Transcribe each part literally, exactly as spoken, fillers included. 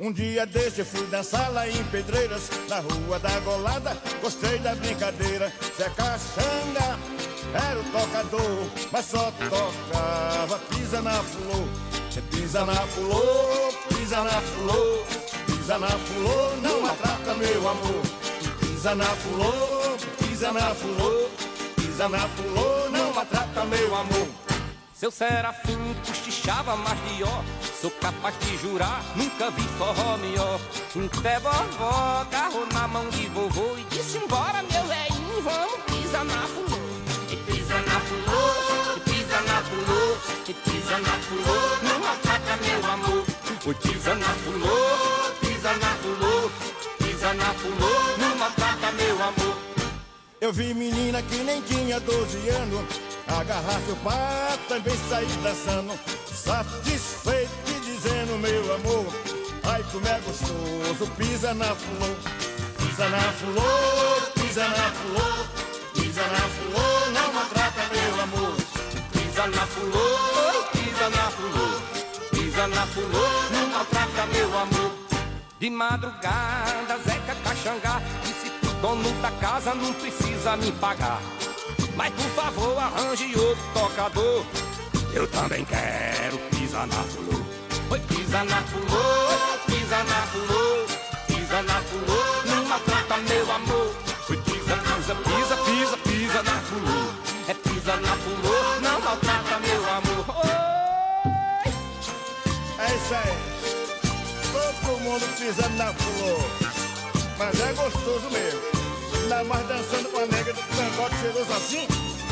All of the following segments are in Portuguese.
Um dia desse eu fui dançar lá em Pedreiras, na rua da Golada, gostei da brincadeira. Zé Caxanga era o tocador, mas só tocava pisa na flor. Pisa na flor, pisa na flor, pisa na flor, não maltrata meu amor. Pisa na flor, pisa na flor, pisa na flor, não maltrata meu amor. Seu Serafim cochichava mais de ó, sou capaz de jurar, nunca vi forró melhor. Até vovó agarrou na mão de vovô e disse: embora meu velhinho, vamos pisar na flor. E pisa na flor, e pisa na flor, e pisa na flor, não maltrata meu amor. O pisa na flor, pisa na flor, pisa na flor, não maltrata meu amor. Eu vi menina que nem tinha doze anos agarrar seu pai, também sair dançando, satisfeito e dizendo: meu amor, ai como é gostoso, pisa na flor. Pisa na flor, pisa na flor, pisa na flor, não maltrata meu amor. Pisa na flor, pisa na flor, pisa na flor, não maltrata meu amor. De madrugada, Zeca Caxangá disse pro dono da casa: não precisa me pagar, mas por favor arranje outro tocador. Eu também quero pisar na flor. Oi, pisa na flor, pisa na flor, pisa na flor, não maltrata meu amor. Oi, pisa, pisa, pisa, pisa, pisa na flor. É pisa na flor, não maltrata meu amor. Oi. É isso aí, todo mundo pisando na flor, mas é gostoso mesmo, ainda mais dançando com a nega do cangote cheiroso assim.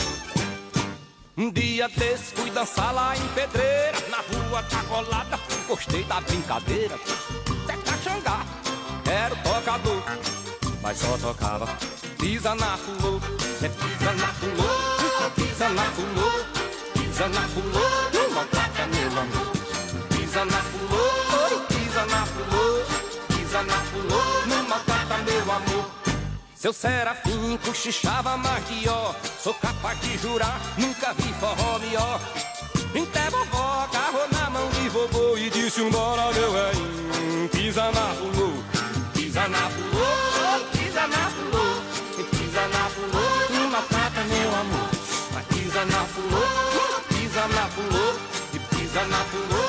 Um dia desse fui dançar lá em Pedreira, na rua da Golada, gostei da brincadeira. Zé Caxangá era o tocador, mas só tocava pisa na flor. É pisa na flor, pisa na flor, pisa na flor, não maltrata meu amor. Pisa na flor, pisa na flor, pisa na flor, não maltrata meu amor. Seu Serafim cochichava mais de ó, sou capaz de jurar, nunca vi forró melhor. Até vovó agarrou na mão de vovô e disse: embora meu velhinho, pisa na flor. Pisa na flor, pisa na flor, pisa na flor, não maltrata meu amor. Mas pisa na flor, pisa na flor, e pisa na flor,